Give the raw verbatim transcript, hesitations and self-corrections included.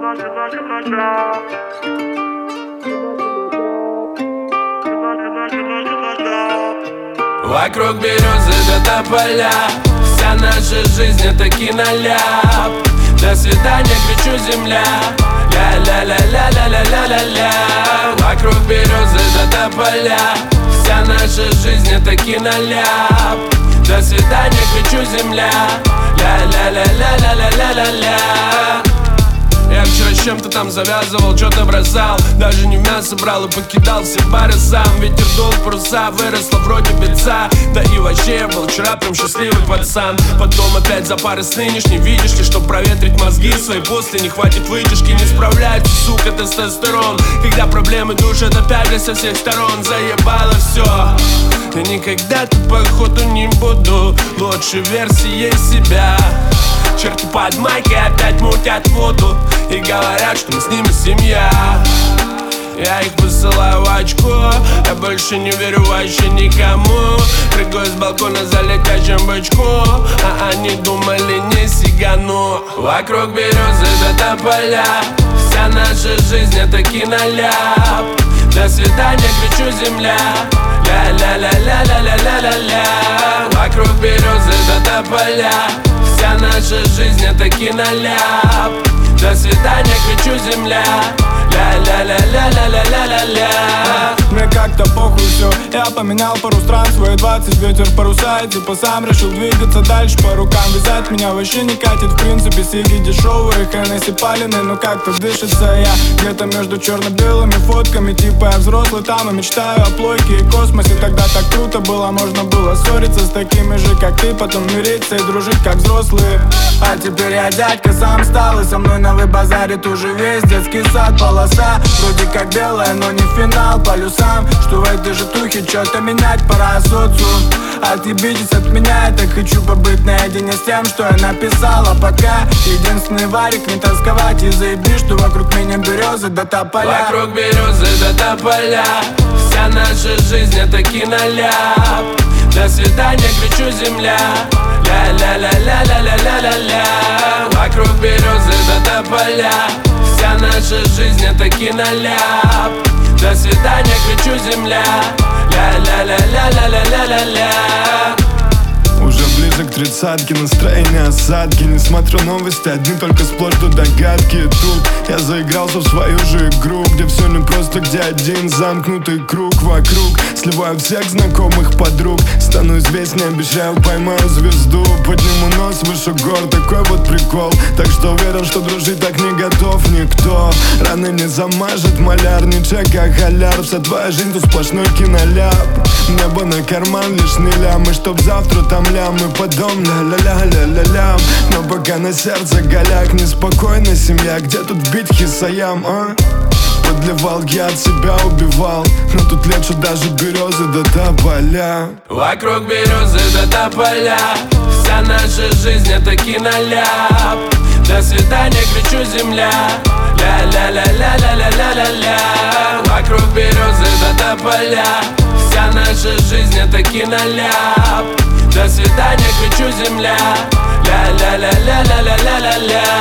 Вокруг березы до тополя, вся наша жизнь это киноляп. До свидания, кричу земля, ля-ля-ля-ля-ля-ля-ля-ля-ля. Вокруг березы до тополя, вся наша жизнь это киноляп. До свидания, кричу земля, ля-ля-ля-ля-ля-ля-ля-ля. Я вчера с чем-то там завязывал, что-то бросал, даже не мясо брал и покидал все бары сам. Ветер дул в паруса, выросла вроде беца. Да и вообще я был вчера прям счастливый пацан. Потом опять за пары с нынешней, видишь ли, чтоб проветрить мозги свои после не хватит вытяжки, не справляется, сука, тестостерон. Когда проблемы душат опять же со всех сторон, заебало все. Я никогда тут походу не буду лучшей версией себя. Черти под майкой опять мутят воду и говорят, что мы с ними семья. Я их посылаю в очко, я больше не верю вообще никому. Прыгаю с балкона за летящим бычку, а они думали не сигану. Вокруг березы до тополя, вся наша жизнь это киноляп. До свидания, кричу земля, ля-ля-ля-ля-ля-ля-ля-ля-ля. Вокруг березы до тополя, вся наша жизнь это киноляп. До свидания, кричу земля, ля-ля-ля-ля-ля-ля-ля-ля. Мне как-то похуй все, я поменял пару стран, свои двадцать, ветер в паруса. И типа сам решил двигаться дальше по рукам. Вязать меня вообще не катит, в принципе, сиги дешевые, Хеннесси паленые, но как-то дышится. Я где-то между черно-белыми фотками, типа я взрослый там и мечтаю о плойке и космосе. Тогда так круто было, можно было ссориться с такими же, как ты, потом мириться и дружить, как взрослые. А теперь я дядька сам стал, и со мной новый базарит уже весь детский сад. Полоса вроде как белая, но не финал, полюсам, что в этой же тухе что-то менять пора социум. Отъебитесь от меня, я так хочу побыть наедине с тем, что я написала. Пока единственный варик, не тосковать и заеби, что вокруг меня березы до тополя. Вокруг березы до тополя, вся наша жизнь это киноляп. До свидания, кричу земля, ля-ля-ля-ля-ля-ля-ля-ля-ля. Вокруг березы до тополя, вся наша жизнь это киноляп. До свидания, кричу земля, ля-ля-ля-ля-ля-ля-ля-ля-ля. Уже ближе к тридцатке, настроение осадки. Не смотрю новости, одни только сплошь тут догадки. Тут я заигрался в свою же игру, где все не просто, где один замкнутый круг вокруг. Сливаю всех знакомых подруг, стану известнее, обещаю, поймаю звезду. Подниму нос выше гор, такой вот прикол. Так что уверен, что дружить так не готов никто. Раны не замажет маляр, не чек, а халяр. Вся твоя жизнь тут сплошной киноляп. Небо на карман, лишь не лямы, чтоб завтра там лямы потом ля-ля-ля-ля-ля-ля. Но пока на сердце голяк, неспокойна семья. Где тут бить хисаям, а? Подливал, я от себя убивал, но тут лечу даже березы до тополя. Вокруг березы до тополя, вся наша жизнь это киноляп. До свидания, кричу земля, ля-ля-ля-ля-ля-ля-ля-ля-ля. Вокруг березы до тополя, вся наша жизнь это киноляп. До свидания, кричу земля, ля-ля-ля-ля-ля-ля-ля-ля-ля.